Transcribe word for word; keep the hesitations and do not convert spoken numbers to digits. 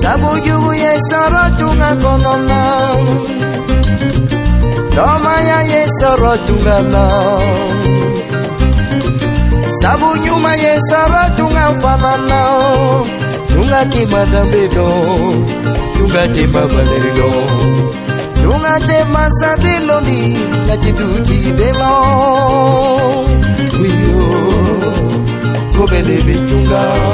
Sabu yugu yesoro tunga konona Toma ya yesoro tunga na Sabu nyuma yesoro tunga panana Tunga kimada bedo Tunga tema valerido Tunga tema sadilo ni Nachiduti delo Wiyo Kobele bitunga